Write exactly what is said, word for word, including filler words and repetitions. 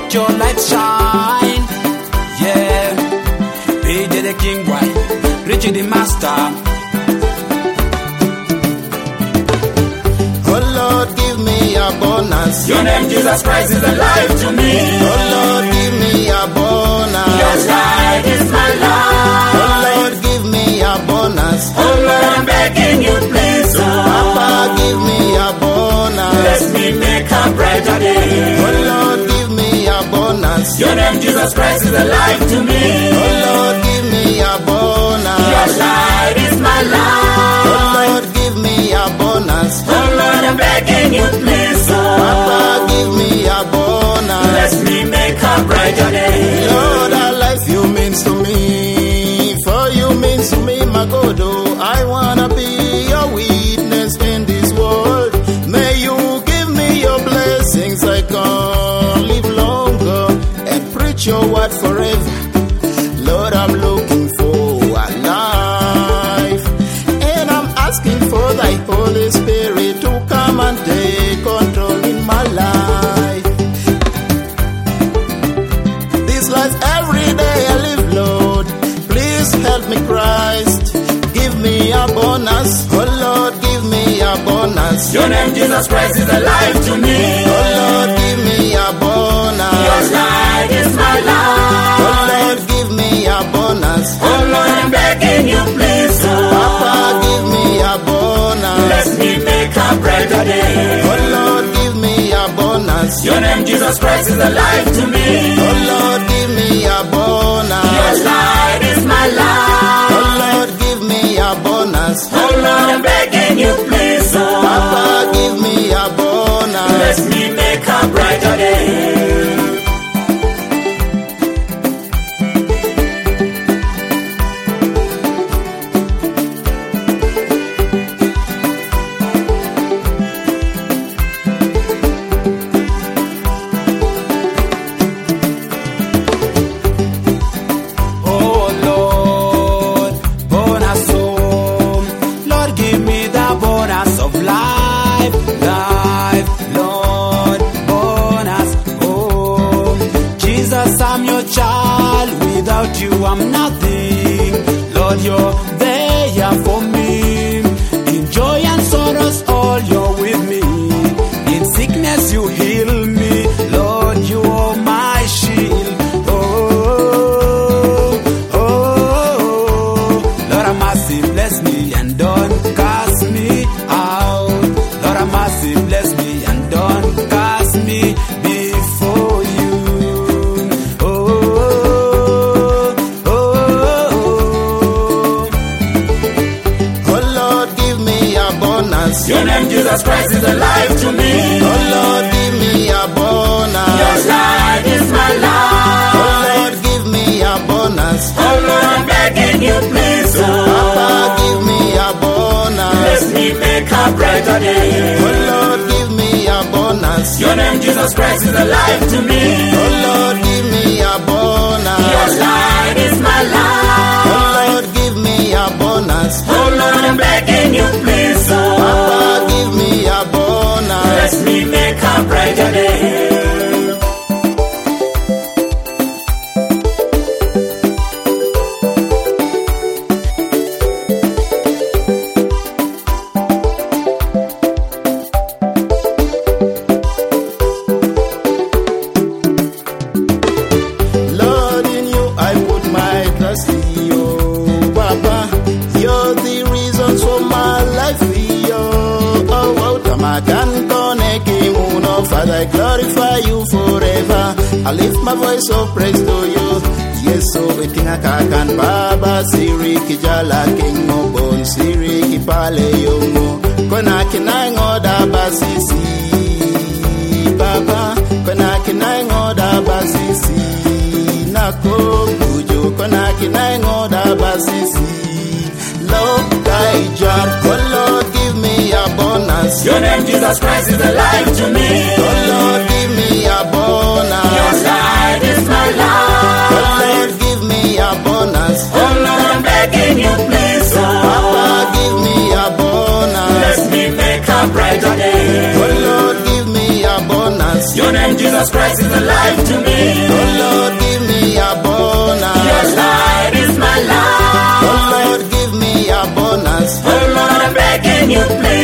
let your light shine. Yeah, P J the King Boy, Richie the Master. Oh Lord, give me a bonus. Your name Jesus Christ is alive to me. Oh Lord, give me a bonus. Your light is my life. Oh Lord, give me a bonus. Oh Lord, I'm begging you, please. Oh, Papa, give me a bonus. let me make a brighter day. Oh Lord, give me a bonus. Your name Jesus Christ is alive to me. Oh Lord, give me a bonus. Your light is my life. Oh Lord, give me a bonus. Oh Lord, I'm begging you, please. Oh, Papa, give me a bonus. let me make a brighter day. Lord, our life you means to me. For you means to me, my God. Oh, I wanna be your witness in this world. May you give me your blessings. I can live longer and preach your word forever. Lord, I'm looking for a life, and I'm asking for thy Holy Spirit to come and take control in my life. This life every day I live, Lord. Please help me, Christ. Give me a bonus. Oh Lord, give me a bonus. Your name Jesus Christ is alive to me. Oh Lord, give me a bonus. Your light is my life. Oh Lord, give me a bonus. Oh Lord, I'm begging you, please. Oh, Papa, give me a bonus. let me make a brighter day. Oh Lord, give me a bonus. Your name Jesus Christ is alive to me. Oh Lord, give me a bonus. Your light is my life. Oh Lord, give me a bonus. Oh Lord, I'm begging you, please. Oh, Papa, give me a bonus. let me make a brighter day. Oh Lord, bonus, oh Lord, give me the bonus of life, life, Lord, bonus, oh Jesus, I'm your child. Without you, I'm nothing. Lord, you're there for me. In joy and sorrows, all you're with me. In sickness, you heal me. Lord, you are my shield. Oh, oh, oh, Lord, have mercy, bless me and don't cast me out. Lord, have mercy, bless me and don't cast me before you. Oh, oh, oh, Oh Lord, give me a bonus. your name Jesus Christ is alive to me. Oh Lord, give me a bonus. Your light is my life. Oh Lord, give me a bonus. Oh Lord, I'm begging you, please. Papa, Oh, give me a bonus. let me make a brighter day. Oh Lord, give me a bonus. Your name Jesus Christ is alive to me. Oh Lord, give me a Your bonus. light is my life. Oh Lord, give me a bonus. Oh Lord, I'm begging you, please. Papa, Oh, give me a bonus. let me make a brighter day. Lord, in you I put my trust in you, Papa. You're the reasons for my life. Yo, oh, oh, Tamakan Koneki Muno, Father, I glorify you forever. I lift my voice of praise to you. Yes, so waiting a kakan Baba Siri Kijala King Mobon Siri Kipale Yomo Konaki Nang Oda Basisi Baba Konaki Nang Oda Basisi Nako Kujo Konaki Nang Oda Basisi Lord Kaijar. Oh Lord, give me a bonus. Your name Jesus Christ is alive to me. Oh Lord, give me a bonus. Your light is my life. Oh Lord, give me a bonus. Oh Lord, I'm begging you, please. Oh, Papa, give me a bonus. let me make a brighter day. Oh Lord, give me a bonus. Your name name, Jesus Christ is alive to me. Oh Lord, give me a bonus. Your light is my light. Oh Lord, give me a bonus. Oh Lord, I'm begging you, please.